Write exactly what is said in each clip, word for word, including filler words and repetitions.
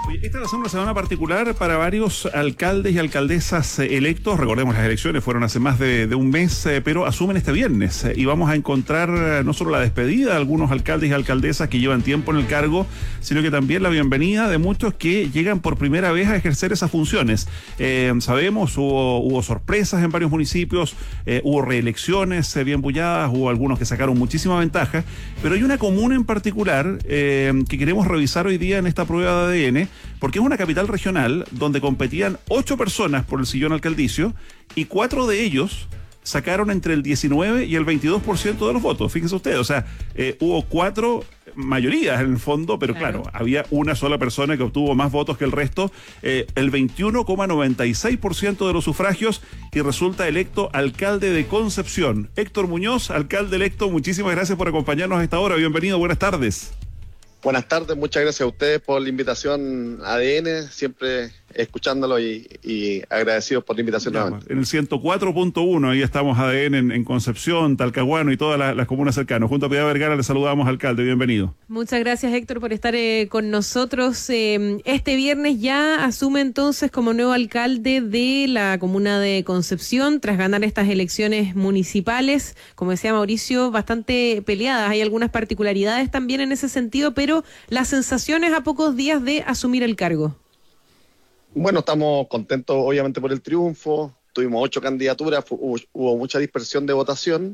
Esta va a ser una semana particular para varios alcaldes y alcaldesas electos. Recordemos, las elecciones fueron hace más de, de un mes, eh, pero asumen este viernes. Eh, y vamos a encontrar eh, no solo la despedida de algunos alcaldes y alcaldesas que llevan tiempo en el cargo, sino que también la bienvenida de muchos que llegan por primera vez a ejercer esas funciones. Eh, sabemos, hubo, hubo sorpresas en varios municipios, eh, hubo reelecciones eh, bien bulladas, hubo algunos que sacaron muchísima ventaja, pero hay una comuna en particular eh, que queremos revisar hoy día en esta prueba de A D N, porque es una capital regional donde competían ocho personas por el sillón alcaldicio y cuatro de ellos sacaron entre el diecinueve y el veintidós por ciento de los votos. Fíjense ustedes, o sea, eh, hubo cuatro mayorías en el fondo, pero claro, claro, había una sola persona que obtuvo más votos que el resto, eh, el veintiuno coma noventa y seis por ciento de los sufragios, y resulta electo alcalde de Concepción. Héctor Muñoz, alcalde electo, muchísimas gracias por acompañarnos a esta hora. Bienvenido, buenas tardes. Buenas tardes, muchas gracias a ustedes por la invitación a A D N, siempre escuchándolo y, y agradecidos por la invitación. Ya, nuevamente. En el ciento cuatro punto uno, ahí estamos A D N en, en Concepción, Talcahuano y todas las, las comunas cercanas. Junto a Piedad Vergara le saludamos, alcalde, bienvenido. Muchas gracias, Héctor, por estar eh, con nosotros. Eh, este viernes ya asume entonces como nuevo alcalde de la comuna de Concepción, tras ganar estas elecciones municipales, como decía Mauricio, bastante peleadas. Hay algunas particularidades también en ese sentido, pero Pero las sensaciones a pocos días de asumir el cargo. Bueno, estamos contentos obviamente por el triunfo. Tuvimos ocho candidaturas, hubo, hubo mucha dispersión de votación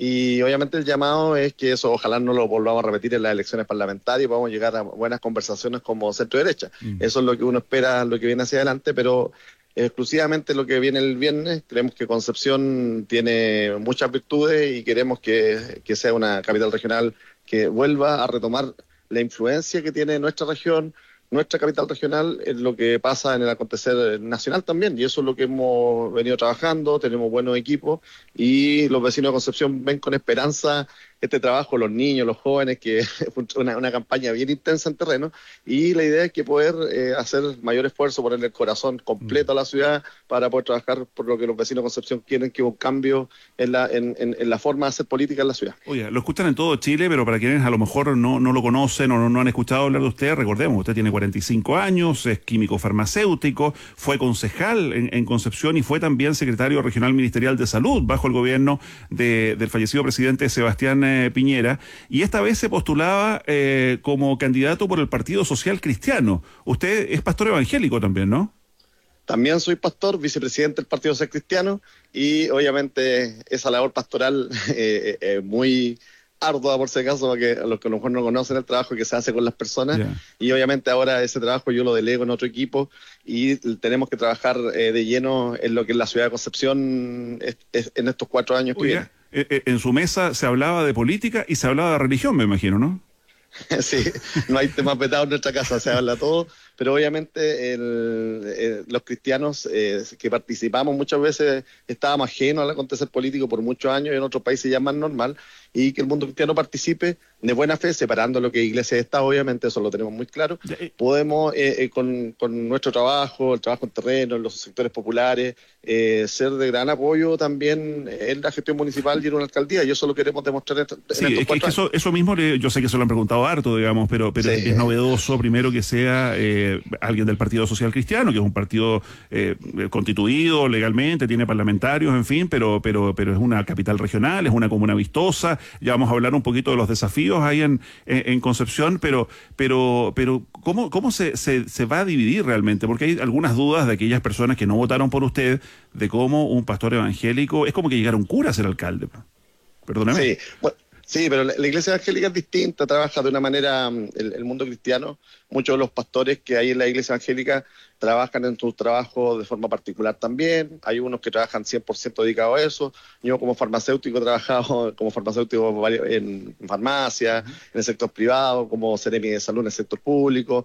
y obviamente el llamado es que eso ojalá no lo volvamos a repetir en las elecciones parlamentarias y podamos llegar a buenas conversaciones como centro-derecha. Mm. Eso es lo que uno espera, lo que viene hacia adelante, pero exclusivamente lo que viene el viernes. Creemos que Concepción tiene muchas virtudes y queremos que, que sea una capital regional que vuelva a retomar la influencia que tiene nuestra región, nuestra capital regional, en lo que pasa en el acontecer nacional también, y eso es lo que hemos venido trabajando. Tenemos buenos equipos y los vecinos de Concepción ven con esperanza este trabajo, los niños, los jóvenes, que fue una, una campaña bien intensa en terreno, y la idea es que poder eh, hacer mayor esfuerzo, ponerle el corazón completo a la ciudad para poder trabajar por lo que los vecinos de Concepción quieren, que hubo un cambio en la, en, en, en la forma de hacer política en la ciudad. Oye, lo escuchan en todo Chile, pero para quienes a lo mejor no, no lo conocen o no, no han escuchado hablar de usted, recordemos, usted tiene cuarenta y cinco años, es químico farmacéutico, fue concejal en, en Concepción y fue también secretario regional ministerial de salud bajo el gobierno de, del fallecido presidente Sebastián eh, Piñera, y esta vez se postulaba eh, como candidato por el Partido Social Cristiano. Usted es pastor evangélico también, ¿no? También soy pastor, vicepresidente del Partido Social Cristiano, y obviamente esa labor pastoral eh, eh, muy ardua, por si acaso, porque a los que a lo mejor no conocen el trabajo que se hace con las personas, yeah. Y obviamente ahora ese trabajo yo lo delego en otro equipo y tenemos que trabajar eh, de lleno en lo que es la ciudad de Concepción es, es, en estos cuatro años que vienen. Eh, en su mesa se hablaba de política y se hablaba de religión, me imagino, ¿no? Sí, no hay temas vetados en nuestra casa, se habla todo, pero obviamente el, el, los cristianos eh, que participamos muchas veces estábamos ajenos al acontecer político por muchos años, y en otros países ya es más normal, y que el mundo cristiano participe de buena fe, separando lo que es iglesia y Estado, obviamente, eso lo tenemos muy claro. Podemos, eh, eh, con, con nuestro trabajo, el trabajo en terreno, en los sectores populares, eh, ser de gran apoyo también en la gestión municipal y en una alcaldía, y eso lo queremos demostrar en, en sí, estos es que, es que eso, eso mismo, le, yo sé que se lo han preguntado harto, digamos, pero, pero sí. es, es novedoso, primero, que sea eh, alguien del Partido Social Cristiano, que es un partido eh, constituido legalmente, tiene parlamentarios, en fin, pero, pero, pero es una capital regional, es una comuna vistosa. Ya vamos a hablar un poquito de los desafíos ahí en, en, en Concepción, pero, pero, pero ¿cómo, cómo se, se, se va a dividir realmente? Porque hay algunas dudas de aquellas personas que no votaron por usted, de cómo un pastor evangélico, es como que llegara un cura a ser alcalde. Perdóname. Sí, bueno, sí, pero la, la iglesia evangélica es distinta, trabaja de una manera, el, el mundo cristiano, muchos de los pastores que hay en la iglesia evangélica trabajan en su trabajo de forma particular también. Hay unos que trabajan cien por ciento dedicados a eso. Yo como farmacéutico he trabajado como farmacéutico en farmacia, en el sector privado, como seremi de salud en el sector público.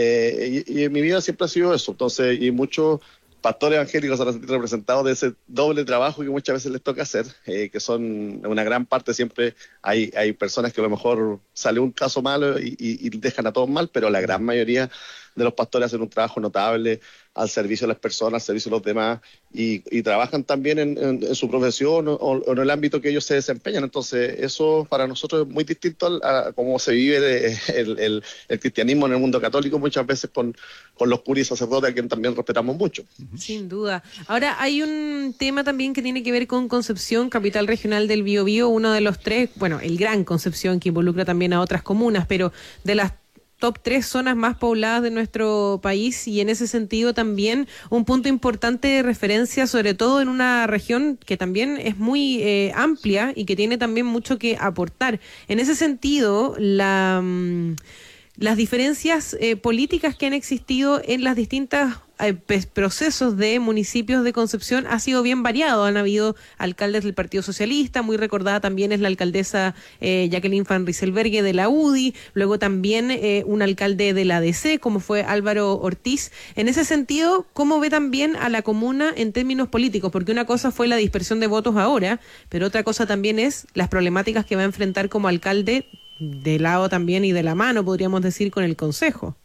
Eh, y, y en mi vida siempre ha sido eso. Entonces, y muchos pastores evangélicos van a sentir representados de ese doble trabajo que muchas veces les toca hacer, eh, que son una gran parte. Siempre hay, hay personas que a lo mejor sale un caso malo y, y, y dejan a todos mal, pero la gran mayoría de los pastores hacen un trabajo notable al servicio de las personas, al servicio de los demás, y, y trabajan también en, en, en su profesión o, o en el ámbito que ellos se desempeñan. Entonces, eso para nosotros es muy distinto a, a cómo se vive el, el, el cristianismo en el mundo católico, muchas veces con, con los curas y sacerdotes, a quien también respetamos mucho. Sin duda. Ahora, hay un tema también que tiene que ver con Concepción, capital regional del Biobío, uno de los tres, bueno, el Gran Concepción, que involucra también a otras comunas, pero de las top tres zonas más pobladas de nuestro país, y en ese sentido también un punto importante de referencia, sobre todo en una región que también es muy eh, amplia y que tiene también mucho que aportar. En ese sentido, la... Mmm, las diferencias eh, políticas que han existido en las distintas eh, procesos de municipios de Concepción ha sido bien variado. Han habido alcaldes del Partido Socialista, muy recordada también es la alcaldesa eh, Jacqueline Van Rieselberghe de la U D I, luego también eh, un alcalde de la A D C, como fue Álvaro Ortiz. En ese sentido, ¿cómo ve también a la comuna en términos políticos? Porque una cosa fue la dispersión de votos ahora, pero otra cosa también es las problemáticas que va a enfrentar como alcalde, de lado también y de la mano, podríamos decir, con el Consejo.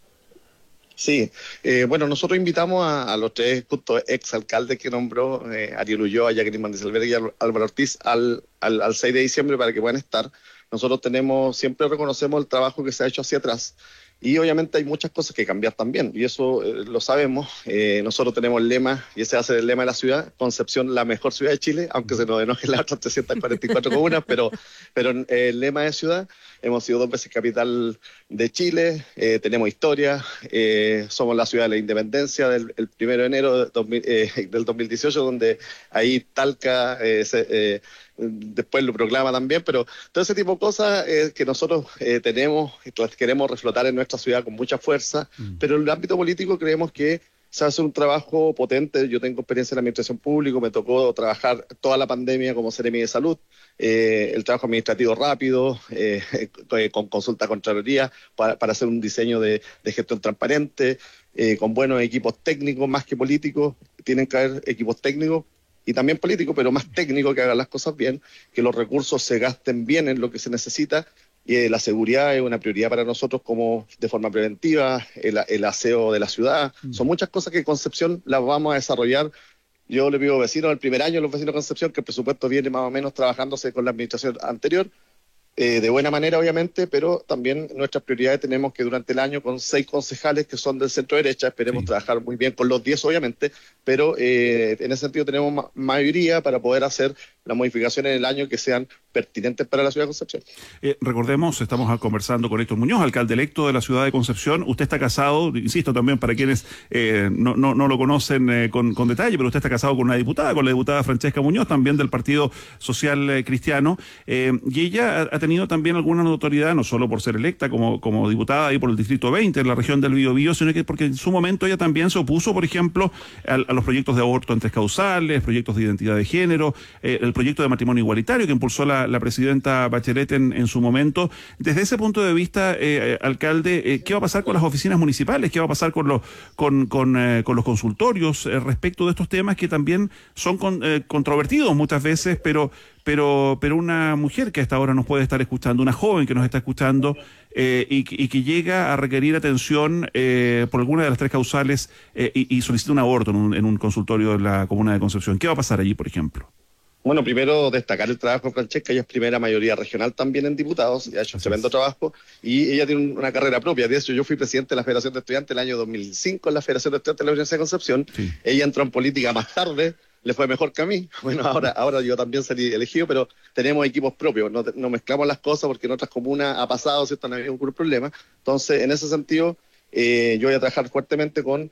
Sí, eh, bueno, nosotros invitamos a, a los tres justos exalcaldes que nombró, eh, Ariel Ulloa, Jacqueline Van Rieselberghe y Álvaro Ortiz, al, al, al seis de diciembre para que puedan estar. Nosotros tenemos, siempre reconocemos el trabajo que se ha hecho hacia atrás, y obviamente hay muchas cosas que cambiar también, y eso eh, lo sabemos. Eh, nosotros tenemos el lema, y ese va a ser el lema de la ciudad: Concepción, la mejor ciudad de Chile, aunque se nos enojen las otras trescientas cuarenta y cuatro comunas, pero, pero eh, el lema de ciudad. Hemos sido dos veces capital de Chile, eh, tenemos historia, eh, somos la ciudad de la independencia del el primero de enero de dos mil, eh, del dos mil dieciocho, donde ahí Talca eh, se, eh, después lo proclama también, pero todo ese tipo de cosas eh, que nosotros eh, tenemos, las queremos reflotar en nuestra ciudad con mucha fuerza, mm. pero en el ámbito político creemos que se hace un trabajo potente. Yo tengo experiencia en la administración pública, me tocó trabajar toda la pandemia como Seremi de Salud, eh, el trabajo administrativo rápido, eh, con consulta a Contraloría, para, para hacer un diseño de, de gestión transparente, eh, con buenos equipos técnicos, más que políticos. Tienen que haber equipos técnicos y también políticos, pero más técnicos, que hagan las cosas bien, que los recursos se gasten bien en lo que se necesita. Y eh, la seguridad es una prioridad para nosotros, como de forma preventiva, el, el aseo de la ciudad. Mm. Son muchas cosas que en Concepción las vamos a desarrollar. Yo le pido a vecinos, el primer año los vecinos de Concepción, que el presupuesto viene más o menos trabajándose con la administración anterior, eh, de buena manera obviamente, pero también nuestras prioridades tenemos que durante el año, con seis concejales que son del centro derecha, esperemos sí. trabajar muy bien con los diez obviamente, pero eh, en ese sentido tenemos ma- mayoría para poder hacer las modificaciones en el año que sean pertinentes para la ciudad de Concepción. Eh, recordemos, estamos conversando con Héctor Muñoz, alcalde electo de la ciudad de Concepción. Usted está casado, insisto también para quienes eh, no, no, no lo conocen eh, con, con detalle, pero usted está casado con una diputada, con la diputada Francesca Muñoz, también del Partido Social eh, Cristiano, eh, y ella ha, ha tenido también alguna notoriedad, no solo por ser electa como, como diputada ahí por el Distrito veinte, en la región del Biobío, sino que porque en su momento ella también se opuso, por ejemplo, a, a los proyectos de aborto en tres causales, proyectos de identidad de género, eh, el proyecto de matrimonio igualitario que impulsó la, la presidenta Bachelet en, en su momento. Desde ese punto de vista, eh, alcalde, eh, ¿qué va a pasar con las oficinas municipales? ¿Qué va a pasar con los con, con, eh, con los consultorios eh, respecto de estos temas que también son con, eh, controvertidos muchas veces, pero pero pero una mujer que hasta ahora nos puede estar escuchando, una joven que nos está escuchando eh, y, y que llega a requerir atención eh, por alguna de las tres causales eh, y, y solicita un aborto en un, en un consultorio de la comuna de Concepción? ¿Qué va a pasar allí, por ejemplo? Bueno, primero destacar el trabajo de Francesca. Ella es primera mayoría regional también en diputados, y ha hecho un tremendo trabajo, y ella tiene una carrera propia. De hecho, yo fui presidente de la Federación de Estudiantes el año dos mil cinco en la Federación de Estudiantes de la Universidad de Concepción. Sí. Ella entró en política más tarde, le fue mejor que a mí. Bueno, ahora, ahora yo también salí elegido, pero tenemos equipos propios, no, no mezclamos las cosas, porque en otras comunas ha pasado, ¿cierto? No ha habido ningún problema. Entonces, en ese sentido, eh, yo voy a trabajar fuertemente con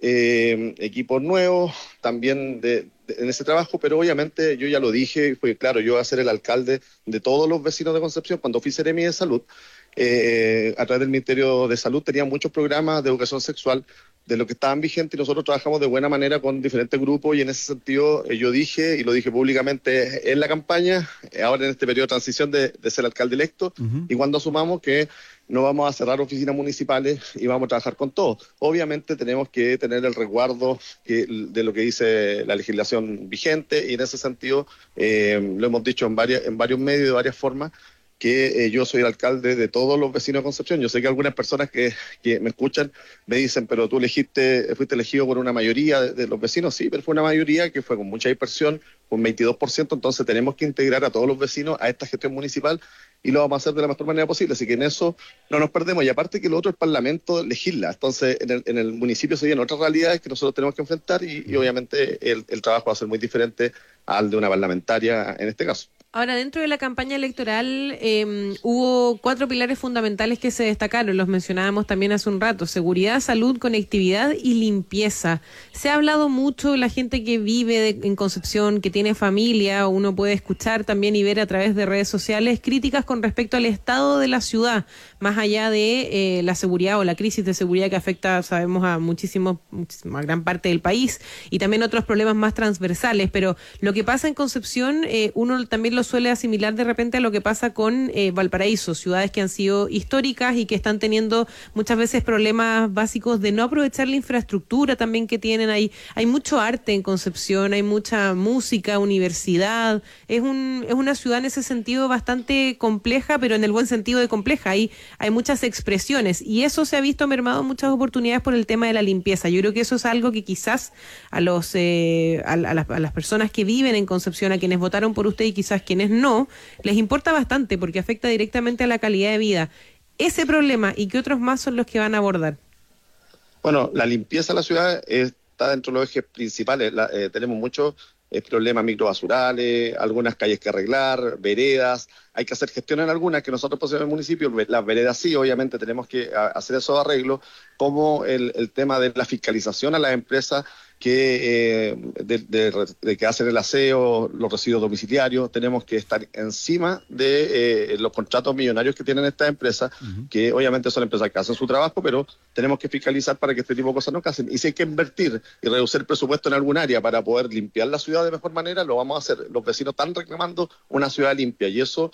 eh, equipos nuevos, también de, de, en ese trabajo, pero obviamente yo ya lo dije, fue claro, yo voy a ser el alcalde de todos los vecinos de Concepción. Cuando fui Seremi de Salud, eh, a través del Ministerio de Salud, tenía muchos programas de educación sexual de lo que estaban vigentes, y nosotros trabajamos de buena manera con diferentes grupos, y en ese sentido eh, yo dije, y lo dije públicamente en la campaña, eh, ahora en este periodo de transición de, de ser alcalde electo, uh-huh. y cuando asumamos que no vamos a cerrar oficinas municipales y vamos a trabajar con todo. Obviamente tenemos que tener el resguardo que, de lo que dice la legislación vigente, y en ese sentido, eh, lo hemos dicho en, varias, en varios medios, de varias formas, que eh, yo soy el alcalde de todos los vecinos de Concepción. Yo sé que algunas personas que, que me escuchan me dicen, pero tú elegiste, fuiste elegido por una mayoría de, de los vecinos. Sí, pero fue una mayoría que fue con mucha dispersión, con veintidós por ciento, entonces tenemos que integrar a todos los vecinos a esta gestión municipal y lo vamos a hacer de la mejor manera posible, así que en eso no nos perdemos. Y aparte que lo otro, el Parlamento legisla, entonces en el, en el municipio se vienen otras realidades que nosotros tenemos que enfrentar y, y obviamente el, el trabajo va a ser muy diferente al de una parlamentaria en este caso. Ahora, dentro de la campaña electoral eh, hubo cuatro pilares fundamentales que se destacaron, los mencionábamos también hace un rato: seguridad, salud, conectividad y limpieza. Se ha hablado mucho, la gente que vive de, en Concepción, que tiene familia, uno puede escuchar también y ver a través de redes sociales críticas con respecto al estado de la ciudad, más allá de eh, la seguridad o la crisis de seguridad que afecta, sabemos, a muchísimo, muchísima gran parte del país, y también otros problemas más transversales, pero lo que pasa en Concepción, eh, uno también lo suele asimilar de repente a lo que pasa con eh, Valparaíso, ciudades que han sido históricas y que están teniendo muchas veces problemas básicos de no aprovechar la infraestructura también que tienen. Hay, hay mucho arte en Concepción, hay mucha música, universidad, es un, es una ciudad en ese sentido bastante compleja, pero en el buen sentido de compleja. Hay, hay muchas expresiones y eso se ha visto mermado en muchas oportunidades por el tema de la limpieza. Yo creo que eso es algo que quizás a los eh, a, a, las, a las personas que viven en Concepción, a quienes votaron por usted y quizás quienes no, les importa bastante porque afecta directamente a la calidad de vida. Ese problema y qué otros más son los que van a abordar. Bueno, la limpieza de la ciudad está dentro de los ejes principales. La, eh, tenemos muchos eh, problemas microbasurales, algunas calles que arreglar, veredas. Hay que hacer gestión en algunas que nosotros poseen en el municipio. Las veredas sí, obviamente tenemos que a, hacer esos arreglos, como el, el tema de la fiscalización a las empresas que, eh, de, de, de que hacen el aseo, los residuos domiciliarios. Tenemos que estar encima de eh, los contratos millonarios que tienen estas empresas, uh-huh. que obviamente son empresas que hacen su trabajo, pero tenemos que fiscalizar para que este tipo de cosas no pasen. Y si hay que invertir y reducir el presupuesto en algún área para poder limpiar la ciudad de mejor manera, lo vamos a hacer. Los vecinos están reclamando una ciudad limpia y eso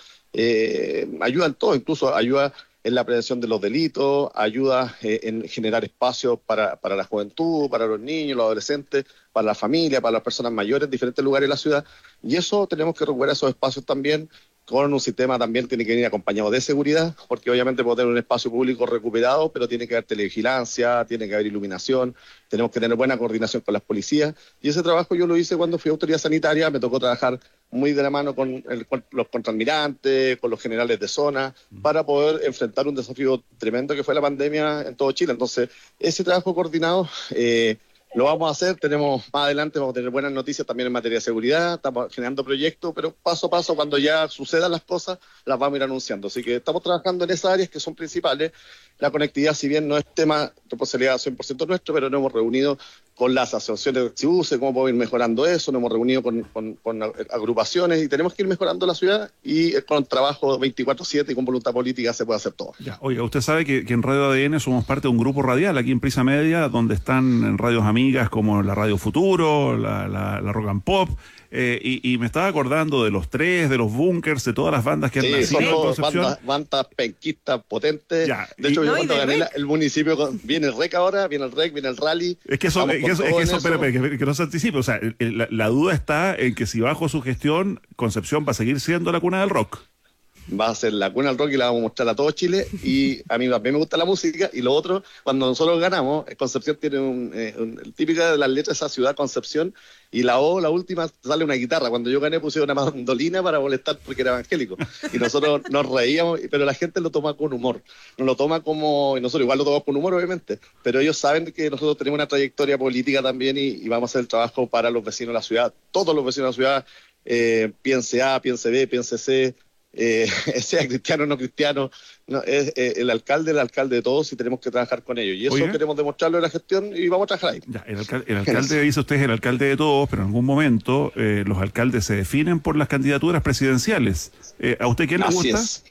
eh, ayuda en todo, incluso ayuda en la prevención de los delitos, ayuda eh, en generar espacios para, para la juventud, para los niños, los adolescentes, para la familia, para las personas mayores en diferentes lugares de la ciudad. Y eso tenemos que recuperar esos espacios también con un sistema también tiene que venir acompañado de seguridad, porque obviamente podemos tener un espacio público recuperado, pero tiene que haber televigilancia, tiene que haber iluminación, tenemos que tener buena coordinación con las policías, y ese trabajo yo lo hice cuando fui autoridad sanitaria. Me tocó trabajar muy de la mano con el, los contralmirantes, con los generales de zona, para poder enfrentar un desafío tremendo que fue la pandemia en todo Chile. Entonces, ese trabajo coordinado eh, lo vamos a hacer. Tenemos más adelante, vamos a tener buenas noticias también en materia de seguridad, estamos generando proyectos, pero paso a paso, cuando ya sucedan las cosas, las vamos a ir anunciando. Así que estamos trabajando en esas áreas que son principales. La conectividad, si bien no es tema de responsabilidad cien por ciento nuestro, pero nos hemos reunido con las asociaciones de Taxibuses, cómo podemos ir mejorando eso, nos hemos reunido con, con, con agrupaciones y tenemos que ir mejorando la ciudad, y con trabajo veinticuatro siete y con voluntad política se puede hacer todo. Ya, oiga, usted sabe que, que en Radio A D N somos parte de un grupo radial aquí en Prisa Media, donde están en radios amigas como la Radio Futuro, la, la, la Rock and Pop, eh, y, y me estaba acordando de los tres, de los Bunkers, de todas las bandas que han sí, nacido en Concepción. Bandas, bandas penquistas potentes. Ya, de hecho, y, yo no, cuando gané la, el municipio, con, viene el R E C ahora, viene el R E C, viene el Rally. Es que eso, es que eso, es que eso, espera, espera, que, que no se anticipe. O sea, la, la duda está en que si bajo su gestión, Concepción va a seguir siendo la cuna del rock. Va a ser la cuna del rock y la vamos a mostrar a todo Chile, y a mí también me gusta la música. Y lo otro, cuando nosotros ganamos, Concepción tiene un, eh, un el típica de las letras de esa ciudad, Concepción, y la O, la última, sale una guitarra. Cuando yo gané puse una mandolina para molestar porque era evangélico, y nosotros nos reíamos, pero la gente lo toma con humor, no lo toma como, y nosotros igual lo tomamos con humor obviamente, pero ellos saben que nosotros tenemos una trayectoria política también, y, y vamos a hacer el trabajo para los vecinos de la ciudad, todos los vecinos de la ciudad, eh, piense A, piense B, piense C, Eh, sea cristiano o no cristiano, no, es eh, el alcalde, el alcalde de todos, y tenemos que trabajar con ellos. Y eso Oye. queremos demostrarlo en la gestión, y vamos a trabajar ahí. Ya, el, alcal el alcalde, dice usted, es el alcalde de todos, pero en algún momento eh, los alcaldes se definen por las candidaturas presidenciales. Eh, ¿A usted quién le Así gusta? Es.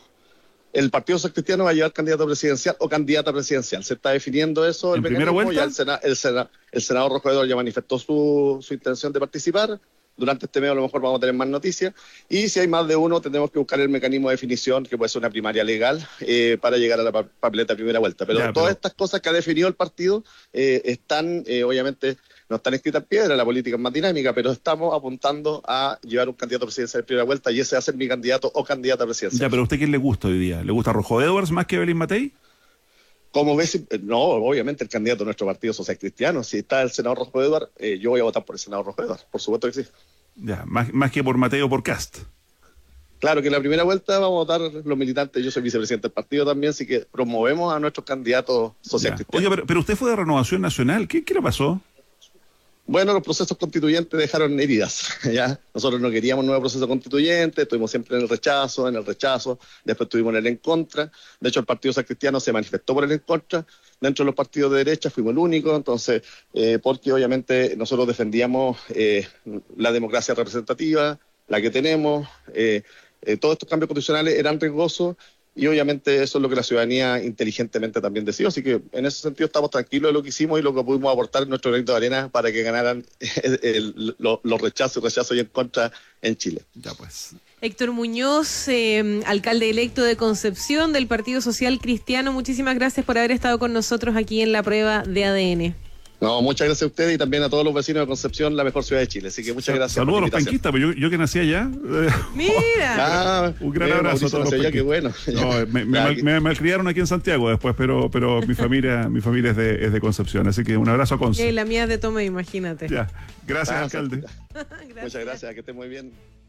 El Partido Social Cristiano va a llevar candidato presidencial o candidata presidencial. Se está definiendo eso. ¿En el primera vuelta? Ya el, sena el, sena el senador Rojo Edward ya manifestó su, su intención de participar. durante este mes a lo mejor vamos a tener más noticias, y si hay más de uno tendremos que buscar el mecanismo de definición, que puede ser una primaria legal, eh, para llegar a la papeleta de primera vuelta. Pero, ya, pero todas estas cosas que ha definido el partido eh, están, eh, obviamente, no están escritas en piedra, la política es más dinámica, pero estamos apuntando a llevar un candidato presidencial de primera vuelta, y ese va a ser mi candidato o candidata presidencial. Ya, pero ¿a usted quién le gusta hoy día? ¿Le gusta Rojo Edwards más que Evelyn Matei? Como ves, no, obviamente el candidato de nuestro partido Social Cristiano, si está el senador Rojo Edwards, eh, yo voy a votar por el senador Rojo Edwards, por supuesto que sí. Ya, más, más que por Matei o por Cast. Claro que en la primera vuelta vamos a votar los militantes, yo soy vicepresidente del partido también, así que promovemos a nuestros candidatos social cristianos. Oiga, pero, pero usted fue de Renovación Nacional, ¿qué, qué le pasó? Bueno, los procesos constituyentes dejaron heridas, ¿ya? Nosotros no queríamos un nuevo proceso constituyente, estuvimos siempre en el rechazo, en el rechazo, después estuvimos en el en contra. De hecho, el Partido Social Cristiano se manifestó por el en contra. Dentro de los partidos de derecha fuimos el único, entonces, eh, porque obviamente nosotros defendíamos eh, la democracia representativa, la que tenemos, eh, eh, todos estos cambios constitucionales eran riesgosos, y obviamente eso es lo que la ciudadanía inteligentemente también decidió, así que en ese sentido estamos tranquilos de lo que hicimos y lo que pudimos aportar en nuestro granito de arena para que ganaran el, el, los, los rechazos, rechazos y en contra en Chile. Ya pues. Héctor Muñoz, eh, alcalde electo de Concepción del Partido Social Cristiano, muchísimas gracias por haber estado con nosotros aquí en la prueba de A D N. No, muchas gracias a ustedes y también a todos los vecinos de Concepción, la mejor ciudad de Chile. Así que muchas gracias. Saludos a los penquistas, pero yo, yo que nací allá. Mira. Ah, un gran abrazo a todos los allá, qué bueno. No, me, me, mal, me malcriaron aquí en Santiago después, pero pero mi familia mi familia es de, es de Concepción, así que un abrazo a Conce. Y la mía es de Tome, imagínate. Ya, gracias, ah, alcalde. Gracias. Muchas gracias, que esté muy bien.